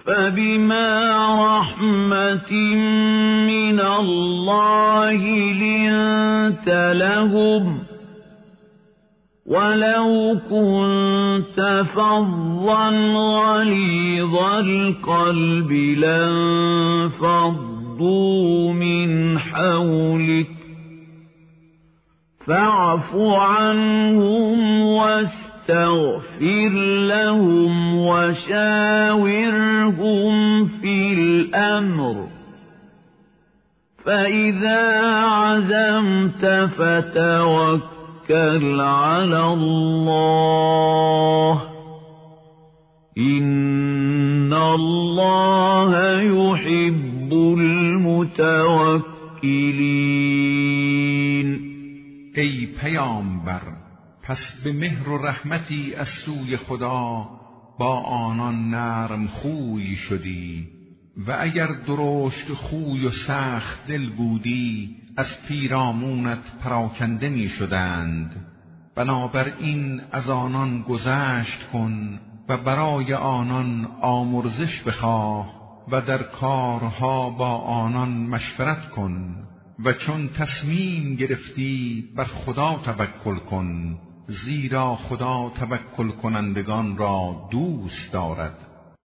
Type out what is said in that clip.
فبما رحمة من الله لنت لهم ولو كنت فظا غليظ القلب لانفضوا من حولك فاعف عنهم واستغفر لهم وشاورهم في الأمر فإذا عزمت فتوكل على الله إن الله يحب المتوکلین. ای پیامبر، پس به مهر و رحمتی از سوی خدا با آنان نرم خوی شدی و اگر درشت خوی و سخت دل بودی از پیرامونت پراکنده می شدند. بنابراین از آنان گذشت کن و برای آنان آمرزش بخواه و در کارها با آنان مشورت کن و چون تصمیم گرفتی بر خدا توکل کن، زیرا خدا توکل کنندگان را دوست دارد.